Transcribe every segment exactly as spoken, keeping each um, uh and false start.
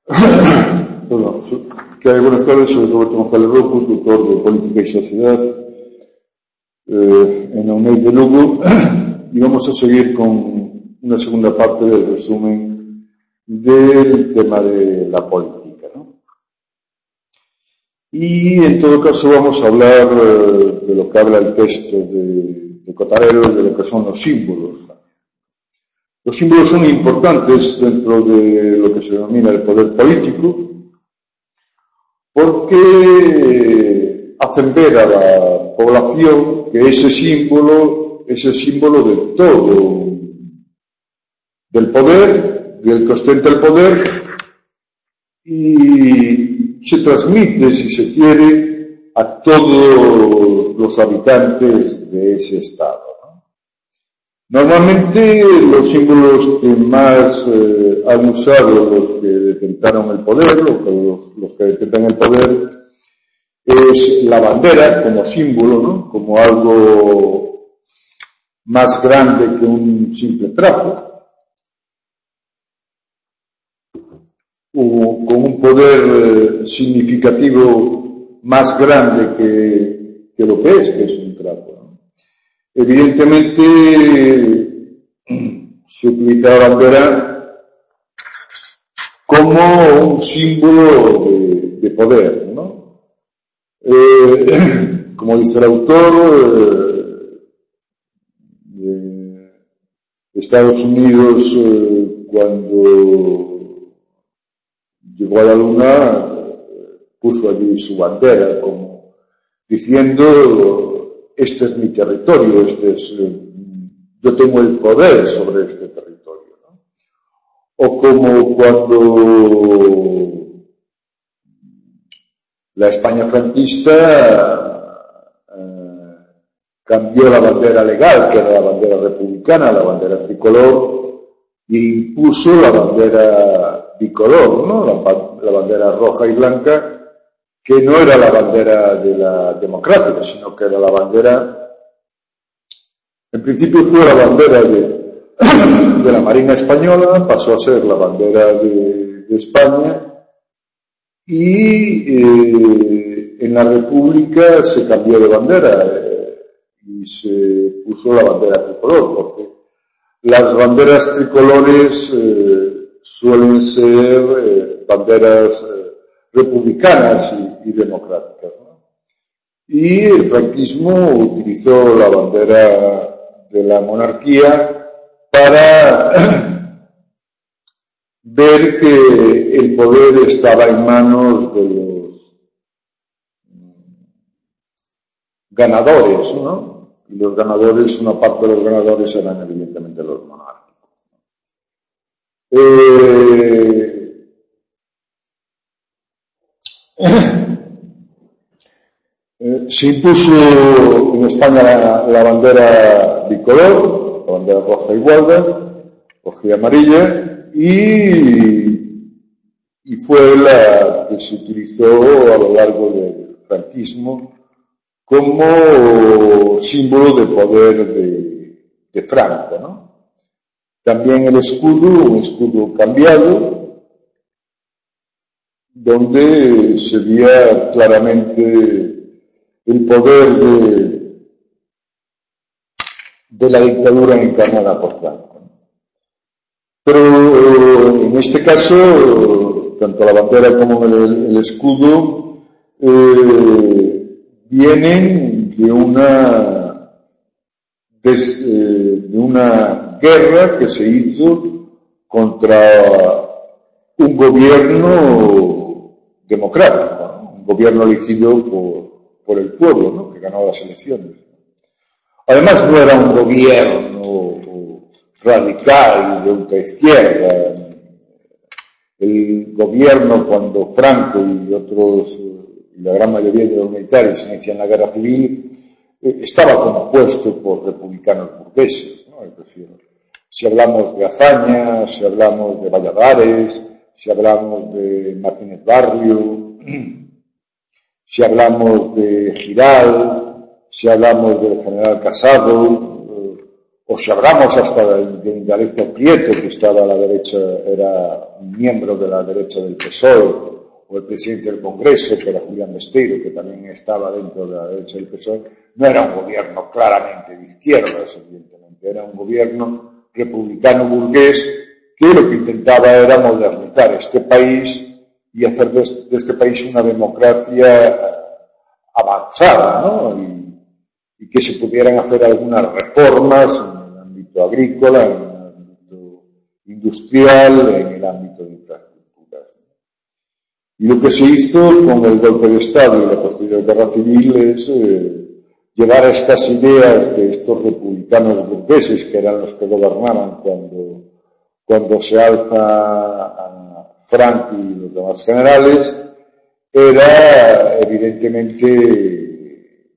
Perdón, que hay buenas tardes, soy Roberto González Roco, tutor de Política y Sociedad eh, en la UNED de Lugo, y vamos a seguir con una segunda parte del resumen del tema de la política, ¿no? Y en todo caso vamos a hablar eh, de lo que habla el texto de, de Cotarelo, de lo que son los símbolos. Los símbolos son importantes dentro de lo que se denomina el poder político, porque hacen ver a la población que ese símbolo es el símbolo de todo, del poder, del que ostenta el poder, y se transmite, si se quiere, a todos los habitantes de ese estado. Normalmente los símbolos que más eh, han usado los que detentaron el poder, los, los que detentan el poder, es la bandera como símbolo, ¿no? Como algo más grande que un simple trapo, o con un poder eh, significativo más grande que, que lo que es, que es un trapo, ¿no? Evidentemente se utiliza la bandera como un símbolo de, de poder, ¿no? Eh, como dice el autor, eh, Estados Unidos eh, cuando llegó a la Luna puso allí su bandera como diciendo: este es mi territorio, este es, eh, yo tengo el poder sobre este territorio, ¿no? O como cuando la España franquista eh, cambió la bandera legal, que era la bandera republicana, la bandera tricolor, e impuso la bandera bicolor, ¿no? La, la bandera roja y blanca, que no era la bandera de la democrática, sino que era la bandera, en principio fue la bandera de, de la Marina Española, pasó a ser la bandera de, de España, y eh, en la República se cambió de bandera eh, y se puso la bandera tricolor, porque las banderas tricolores eh, suelen ser eh, banderas eh, republicanas y, y democráticas, ¿no? Y el franquismo utilizó la bandera de la monarquía para ver que el poder estaba en manos de los ganadores, ¿no? Y los ganadores, una parte de los ganadores eran evidentemente los monárquicos. Eh, Eh, se impuso en España la, la bandera bicolor, la bandera roja y gualda, roja y amarilla, y, y fue la que se utilizó a lo largo del franquismo como símbolo de poder de, de Franco, ¿no? También el escudo, un escudo cambiado, donde se veía claramente el poder de, de la dictadura encarnada por Franco. Pero en este caso, tanto la bandera como el, el escudo eh, vienen de una, des, eh, de una guerra que se hizo contra un gobierno democrático, ¿no? Un gobierno elegido por por el pueblo, ¿no? Que ganó las elecciones. Además no era un gobierno radical de ultraizquierda. El gobierno, cuando Franco y otros, y la gran mayoría de los militares inician la guerra civil, eh, estaba compuesto por republicanos burgueses, ¿no? Es decir, si hablamos de Azaña, si hablamos de Valladares, si hablamos de Martínez Barrio, si hablamos de Giral, si hablamos del general Casado, o si hablamos hasta de, de Indalecio Prieto, que estaba a la derecha, era un miembro de la derecha del P S O E, o el presidente del Congreso, que era Julián Besteiro, que también estaba dentro de la derecha del P S O E, no era un gobierno claramente de izquierdas, evidentemente, era un gobierno republicano burgués que lo que intentaba era modernizar este país y hacer de este país una democracia avanzada, ¿no? Y, y que se pudieran hacer algunas reformas en el ámbito agrícola, en el ámbito industrial, en el ámbito de infraestructuras. Y lo que se hizo con el golpe de Estado y la posterior guerra civil es eh, llevar estas ideas de estos republicanos burgueses, que eran los que gobernaban cuando, cuando se alza a Franco y los demás generales, era evidentemente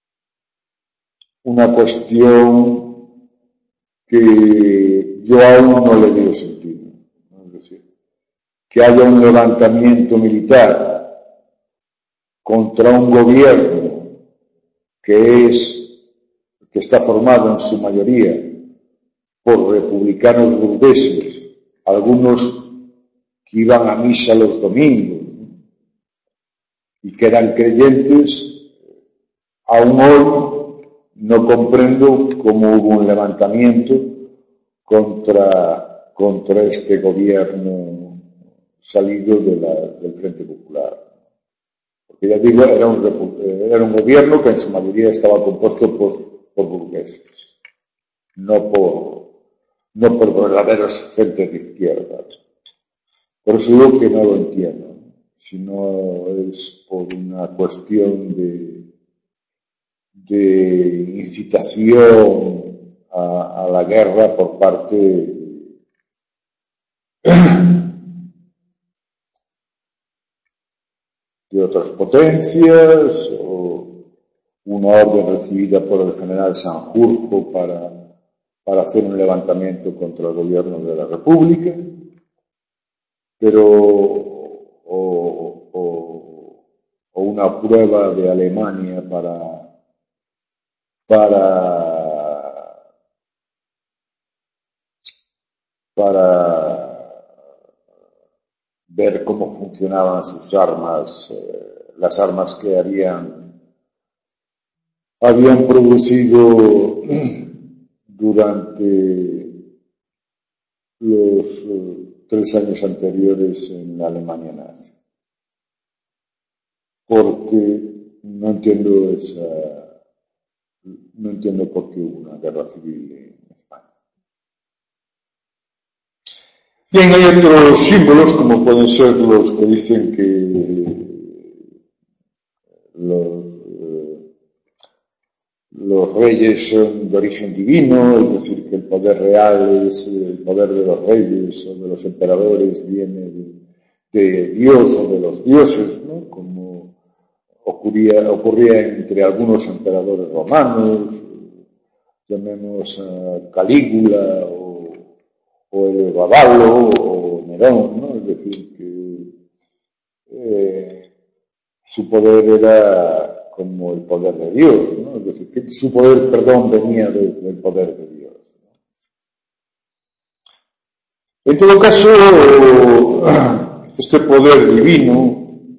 una cuestión que yo aún no le veo sentido, ¿no? Es decir, que haya un levantamiento militar contra un gobierno que es, que está formado en su mayoría por republicanos burgueses, algunos que iban a misa los domingos, ¿no? Y que eran creyentes, aún hoy no comprendo cómo hubo un levantamiento contra, contra este gobierno salido de la, del Frente Popular. Porque ya digo, era un, era un gobierno que en su mayoría estaba compuesto por, por burgueses, no por, no por verdaderos frentes de izquierda. Por eso digo que no lo entiendo, si no es por una cuestión de, de incitación a, a la guerra por parte de otras potencias, o una orden recibida por el general Sanjurjo para, para hacer un levantamiento contra el gobierno de la República, pero o, o, o una prueba de Alemania para, para, para ver cómo funcionaban sus armas, eh, las armas que habían, habían producido durante los eh, tres años anteriores en la Alemania nazi. Porque no entiendo esa, no entiendo por qué hubo una guerra civil en España. Bien, hay otros símbolos, como pueden ser los que dicen que los, eh, los reyes son de origen divino, es decir, que el poder real es el poder de los reyes o de los emperadores viene de, de Dios o de los dioses, ¿no? Como ocurría, ocurría entre algunos emperadores romanos, llamemos a Calígula o, o el Babalo o Nerón, ¿no? Es decir, que eh, su poder era como el poder de Dios, ¿no? Es decir, que su poder, perdón, venía de, del poder de Dios, ¿no? En todo caso, este poder divino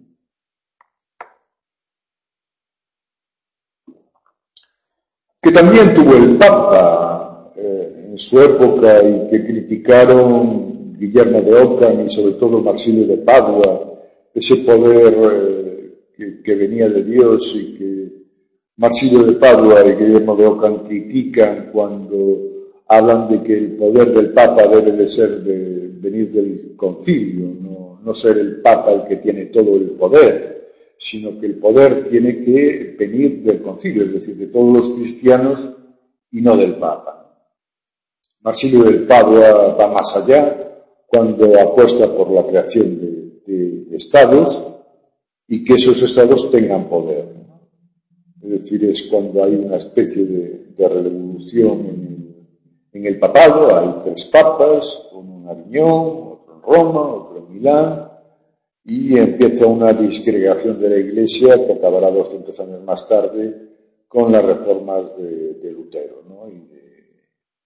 que también tuvo el Papa eh, en su época y que criticaron Guillermo de Ockham y sobre todo Marsilio de Padua, ese poder eh, que, que venía de Dios y que Marsilio de Padua y Guillermo de Ockham critican cuando hablan de que el poder del Papa debe de ser de venir del concilio, no, no ser el Papa el que tiene todo el poder, sino que el poder tiene que venir del concilio, es decir, de todos los cristianos y no del Papa. Marsilio del Padua va más allá cuando apuesta por la creación de, de, de estados y que esos estados tengan poder. Es decir, es cuando hay una especie de, de revolución en, en el papado, hay tres papas, uno en Aviñón, otro en Roma, otro en Milán, y empieza una disgregación de la Iglesia que acabará doscientos años más tarde con las reformas de, de Lutero, ¿no? Y de,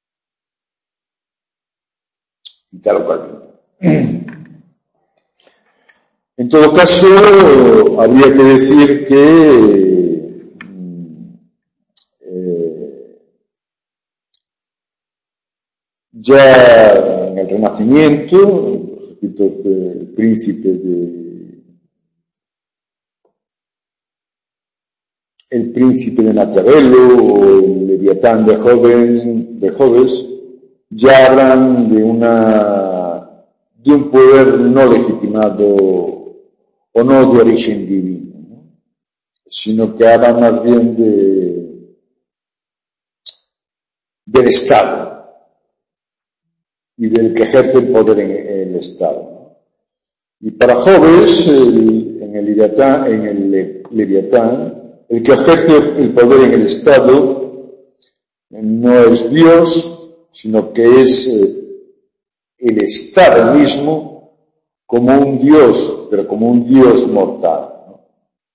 Italo Calvino. En todo caso, habría que decir que eh, ya en el Renacimiento, los escritos del príncipe de el príncipe de Maquiavelo o el Leviatán de Joven, de Hobbes, ya hablan de una de un poder no legitimado o no de origen divino, ¿no? Sino que hablan más bien de del Estado y del que ejerce el poder en el Estado, ¿no? Y para Hobbes, el, en el Leviatán, en el Le, Leviatán, el que ejerce el poder en el Estado no es Dios, sino que es eh, el Estado mismo como un Dios, pero como un Dios mortal, ¿no?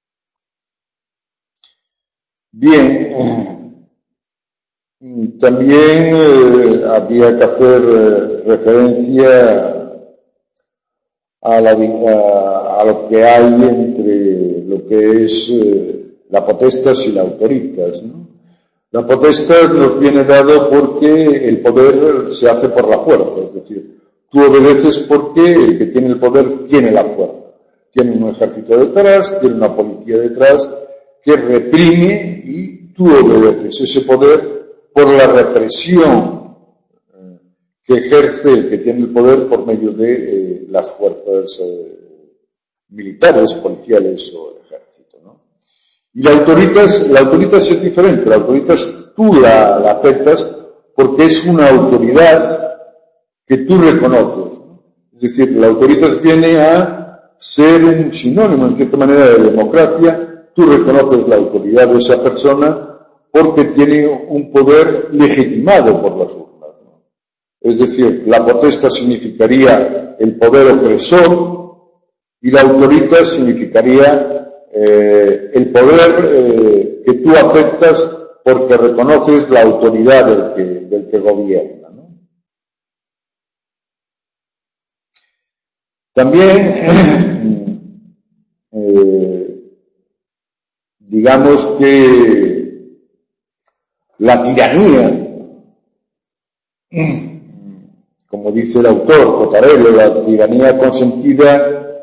Bien, también eh, habría que hacer eh, referencia a, la, a, a lo que hay entre lo que es eh, la potestas y la autoritas, ¿no? La potestas nos viene dado porque el poder se hace por la fuerza, es decir, tú obedeces porque el que tiene el poder tiene la fuerza. Tiene un ejército detrás, tiene una policía detrás que reprime y tú obedeces ese poder por la represión eh, que ejerce el que tiene el poder por medio de eh, las fuerzas eh, militares, policiales o el ejército, ¿no? Y la autoritas, la autoritas es diferente. La autoritas tú la, la aceptas porque es una autoridad que tú reconoces, ¿no? Es decir, la autoritas viene a ser un sinónimo, en cierta manera, de democracia. Tú reconoces la autoridad de esa persona porque tiene un poder legitimado por las urnas, ¿no? Es decir, la potestad significaría el poder opresor y la autoritas significaría eh, el poder eh, que tú aceptas porque reconoces la autoridad del que, del que gobierna, ¿no? También, eh, digamos que la tiranía, como dice el autor Cotarello, la tiranía consentida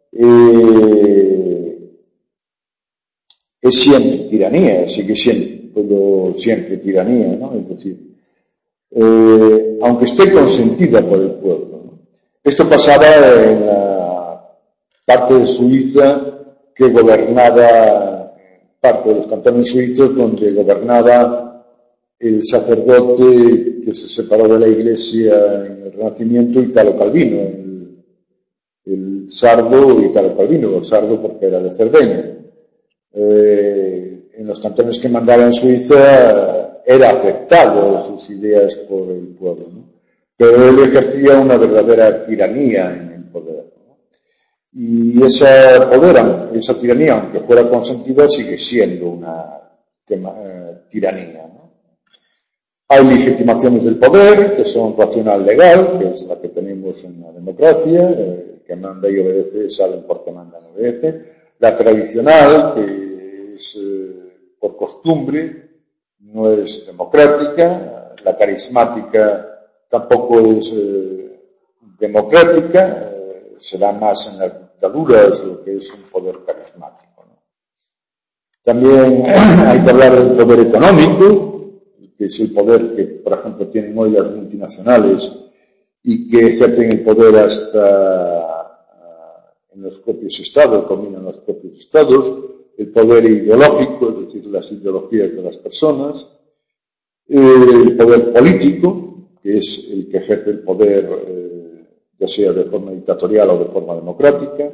eh, es siempre tiranía, sigue siendo siempre tiranía, ¿no? Es decir, eh, aunque esté consentida por el pueblo, ¿no? Esto pasaba en la parte de Suiza que gobernaba, parte de los cantones suizos donde gobernaba el sacerdote que se separó de la Iglesia en el Renacimiento, Italo Calvino, el, el sardo Italo Calvino, el sardo porque era de Cerdeña. Eh, en los cantones que mandaba en Suiza era aceptado sus ideas por el pueblo, ¿no? Pero él ejercía una verdadera tiranía en el poder, ¿no? Y esa poder, esa tiranía, aunque fuera consentida, sigue siendo una tema, eh, tiranía, ¿no? Hay legitimaciones del poder, que son racional legal, que es la que tenemos en la democracia, eh, que manda y obedece, saben por qué mandan y obedece. La tradicional, que es eh, por costumbre, no es democrática. La carismática tampoco es eh, democrática, eh, se da más en las dictaduras lo que es un poder carismático, ¿no? También hay que hablar del poder económico, que es el poder que, por ejemplo, tienen hoy las multinacionales y que ejercen el poder hasta uh, en los propios estados, dominan los propios estados, el poder ideológico, es decir, las ideologías de las personas, el poder político, que es el que ejerce el poder, eh, ya sea de forma dictatorial o de forma democrática.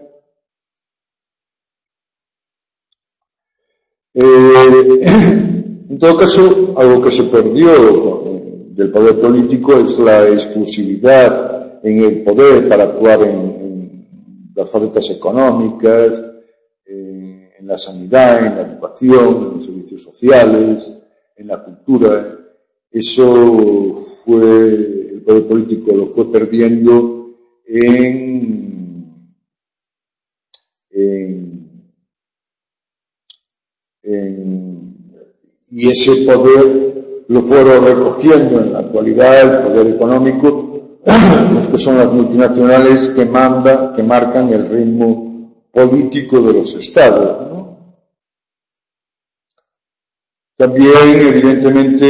Eh, en todo caso, algo que se perdió del poder político es la exclusividad en el poder para actuar en, en las facetas económicas, en, en la sanidad, en la educación, en los servicios sociales, en la cultura. eso fue, el poder político lo fue perdiendo en, en, en y ese poder lo fueron recogiendo en la actualidad el poder económico, los que son las multinacionales que mandan, que marcan el ritmo político de los estados, ¿no? También, evidentemente,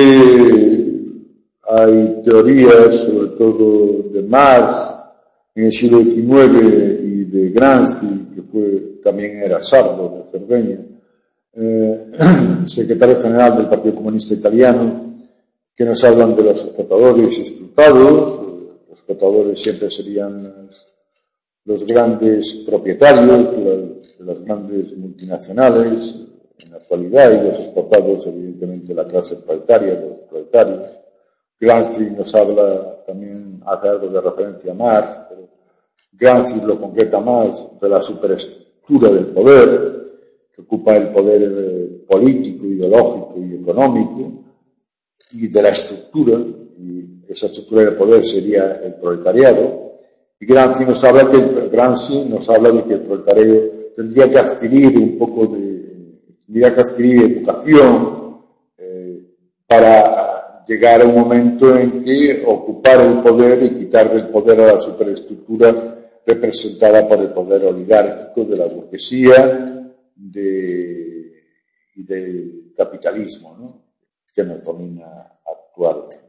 hay teorías, sobre todo de Marx, en el siglo diecinueve, y de Gramsci, que fue, también era sardo de Cerdeña, eh, secretario general del Partido Comunista Italiano, que nos hablan de los explotadores explotados. Los explotadores siempre serían los, los grandes propietarios, las, las grandes multinacionales en la actualidad, y los explotados, evidentemente, la clase proletaria, los proletarios. Gramsci nos habla también, hace algo de referencia a Marx, pero Gramsci lo concreta más de la superestructura del poder, que ocupa el poder eh, político, ideológico y económico, y de la estructura, y esa estructura del poder sería el proletariado. Y Gramsci nos habla que Gramsci nos habla de que el proletariado tendría que adquirir un poco de, tendría que adquirir educación eh, para llegar a un momento en que ocupar el poder y quitar del poder a la superestructura representada por el poder oligárquico de la burguesía de, y del capitalismo, ¿no?, que nos domina actualmente.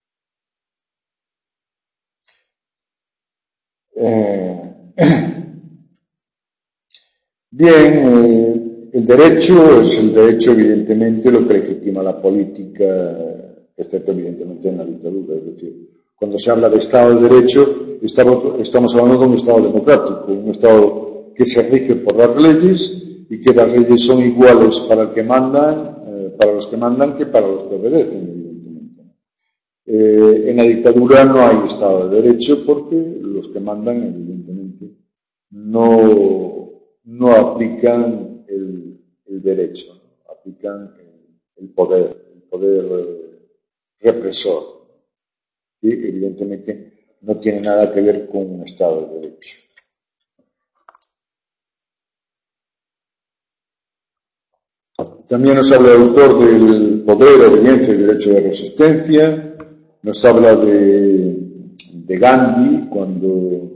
Eh, bien, eh, el derecho es el derecho, evidentemente, lo que legitima la política, excepto evidentemente en la dictadura. Es decir, cuando se habla de Estado de Derecho, estamos, estamos hablando de un Estado democrático, un Estado que se rige por las leyes y que las leyes son iguales para el que mandan, eh, para los que mandan que para los que obedecen, evidentemente. Eh, en la dictadura no hay Estado de Derecho porque los que mandan, evidentemente, no, no aplican el, el derecho, ¿no? Aplican el, el poder, el poder eh, represor, que evidentemente no tiene nada que ver con un Estado de Derecho. También nos habla el autor del poder, obediencia y derecho de resistencia. Nos habla de, de Gandhi, cuando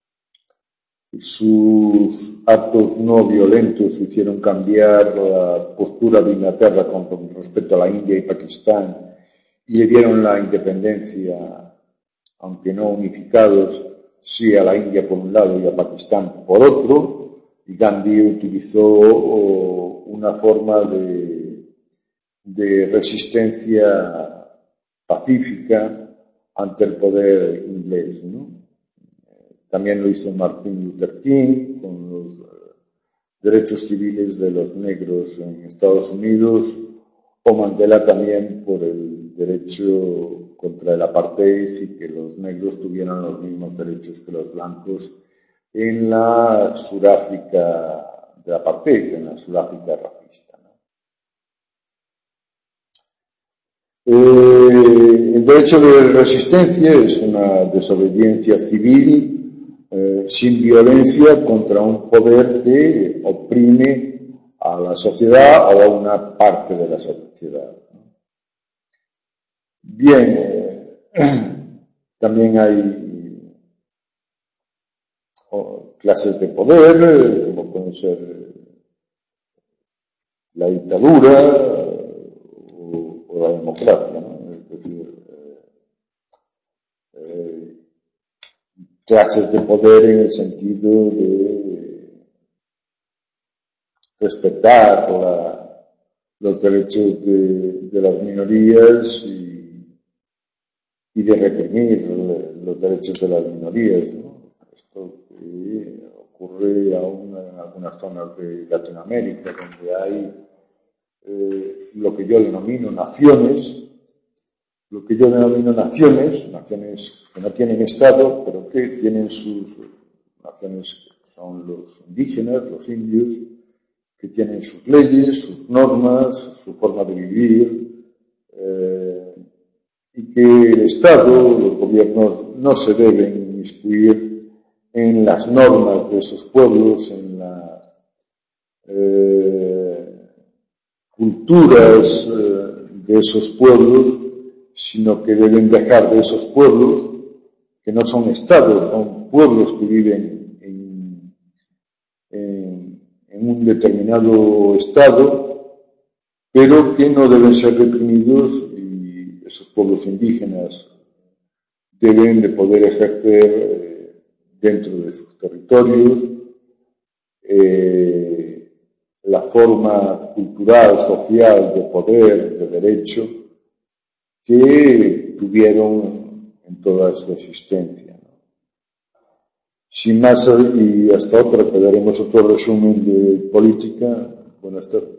sus actos no violentos hicieron cambiar la postura de Inglaterra con respecto a la India y Pakistán, y le dieron la independencia, aunque no unificados, sí a la India por un lado y a Pakistán por otro. Y Gandhi utilizó una forma de, de resistencia pacífica ante el poder inglés, ¿no? También lo hizo Martin Luther King con los derechos civiles de los negros en Estados Unidos, o Mandela también por el derecho contra el apartheid y que los negros tuvieran los mismos derechos que los blancos en la Sudáfrica de apartheid, en la Sudáfrica racista, ¿no? Eh, el derecho de resistencia es una desobediencia civil eh, sin violencia contra un poder que oprime a la sociedad o a una parte de la sociedad, ¿no? Bien, eh, también hay o clases de poder, como pueden ser la dictadura o, o la democracia, ¿no? Es decir, eh, eh, clases de poder en el sentido de respetar la, los derechos de, de las minorías y, y de reprimir los derechos de las minorías, ¿no? Esto que ocurre aún en algunas zonas de Latinoamérica, donde hay eh, lo que yo denomino naciones, lo que yo denomino naciones, naciones que no tienen Estado, pero que tienen sus naciones, que son los indígenas, los indios, que tienen sus leyes, sus normas, su forma de vivir, eh, que el Estado, los gobiernos, no se deben inmiscuir en las normas de esos pueblos, en las eh, culturas eh, de esos pueblos, sino que deben dejar de esos pueblos, que no son estados, son pueblos que viven en, en, en un determinado estado, pero que no deben ser reprimidos, y esos pueblos indígenas deben de poder ejercer eh, dentro de sus territorios eh, la forma cultural, social, de poder, de derecho que tuvieron en toda su existencia, ¿no? Sin más, y hasta otra, que daremos otro resumen de política. Buenas tardes.